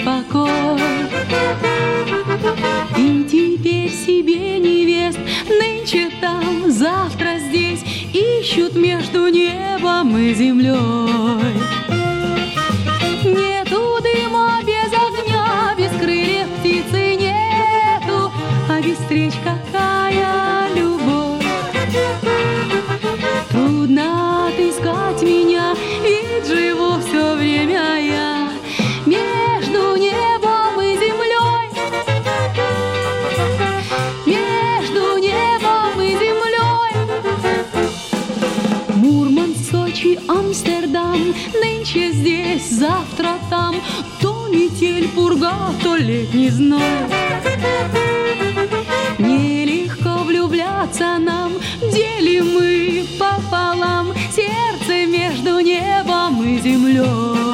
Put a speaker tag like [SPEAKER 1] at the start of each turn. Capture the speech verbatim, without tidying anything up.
[SPEAKER 1] покой. И теперь себе невест нынче там, завтра здесь ищут между небом и землей. Нету дыма без огня, без крыльев птицы нету, а без встреч какая любовь. Трудно отыскать меня, ведь живу все время я между небом и землей, между небом и землей. Мурманск, Сочи, Амстердам, нынче здесь, завтра там, то метель, пурга, то летний зной. Нелегко влюбляться нам, делим мы пополам сердце между небом и землей.